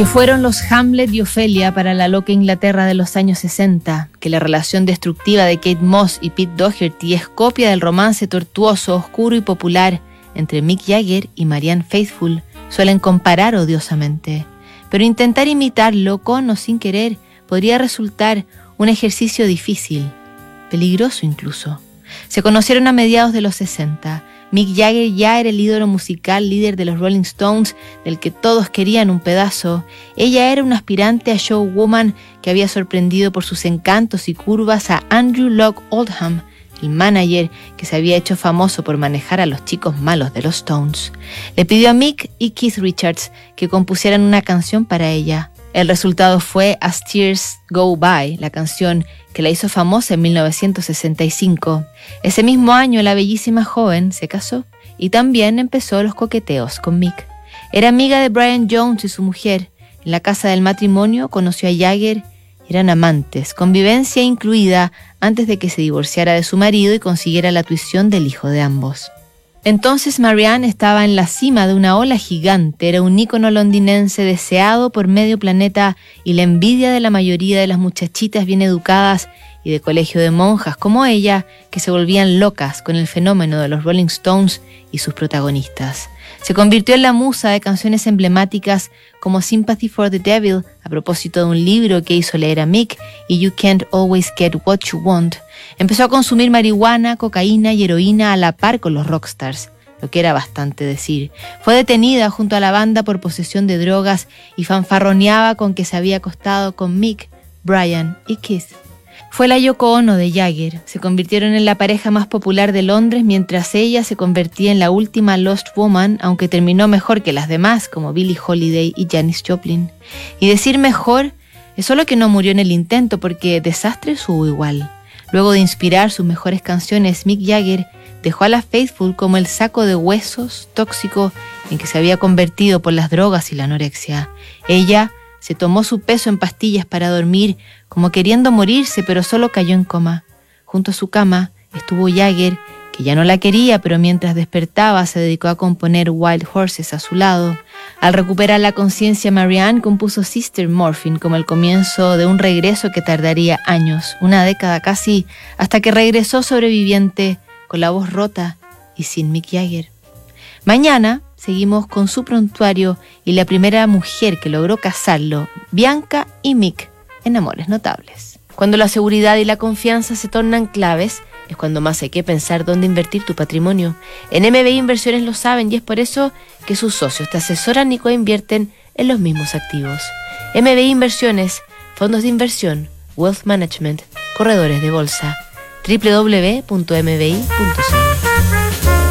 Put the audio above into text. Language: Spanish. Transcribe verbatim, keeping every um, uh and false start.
Que fueron los Hamlet y Ofelia para la loca Inglaterra de los años sesenta, que la relación destructiva de Kate Moss y Pete Doherty es copia del romance tortuoso, oscuro y popular entre Mick Jagger y Marianne Faithfull, suelen comparar odiosamente. Pero intentar imitarlo con o sin querer podría resultar un ejercicio difícil, peligroso incluso. Se conocieron a mediados de los sesenta. Mick Jagger ya era el ídolo musical líder de los Rolling Stones, del que todos querían un pedazo. Ella era una aspirante a showwoman que había sorprendido por sus encantos y curvas a Andrew Loog Oldham, el manager que se había hecho famoso por manejar a los chicos malos de los Stones. Le pidió a Mick y Keith Richards que compusieran una canción para ella. El resultado fue As Tears Go By, la canción que la hizo famosa en mil novecientos sesenta y cinco. Ese mismo año la bellísima joven se casó y también empezó los coqueteos con Mick. Era amiga de Brian Jones y su mujer. En la casa del matrimonio conoció a Jagger. Eran amantes, convivencia incluida antes de que se divorciara de su marido y consiguiera la tuición del hijo de ambos. Entonces Marianne estaba en la cima de una ola gigante, era un ícono londinense deseado por medio planeta y la envidia de la mayoría de las muchachitas bien educadas y de colegio de monjas como ella, que se volvían locas con el fenómeno de los Rolling Stones y sus protagonistas. Se convirtió en la musa de canciones emblemáticas como Sympathy for the Devil, a propósito de un libro que hizo leer a Mick, y You Can't Always Get What You Want. Empezó a consumir marihuana, cocaína y heroína a la par con los rockstars, lo que era bastante decir. Fue detenida junto a la banda por posesión de drogas y fanfarroneaba con que se había acostado con Mick, Brian y Keith. Fue la Yoko Ono de Jagger. Se convirtieron en la pareja más popular de Londres mientras ella se convertía en la última Lost Woman, aunque terminó mejor que las demás como Billie Holiday y Janis Joplin. Y decir mejor es solo que no murió en el intento, porque desastres hubo igual. Luego de inspirar sus mejores canciones, Mick Jagger dejó a la Faithfull como el saco de huesos tóxico en que se había convertido por las drogas y la anorexia. Ella se tomó su peso en pastillas para dormir, como queriendo morirse, pero solo cayó en coma. Junto a su cama estuvo Jagger, que ya no la quería, pero mientras despertaba se dedicó a componer Wild Horses a su lado. Al recuperar la conciencia, Marianne compuso Sister Morphine como el comienzo de un regreso que tardaría años, una década casi, hasta que regresó sobreviviente, con la voz rota y sin Mick Jagger. Mañana seguimos con su prontuario y la primera mujer que logró casarlo, Bianca y Mick, en Amores Notables. Cuando la seguridad y la confianza se tornan claves, es cuando más hay que pensar dónde invertir tu patrimonio. En M B I Inversiones lo saben y es por eso que sus socios te asesoran y coinvierten en los mismos activos. M B I Inversiones, fondos de inversión, wealth management, corredores de bolsa, doble u doble u doble u punto m b i punto c l.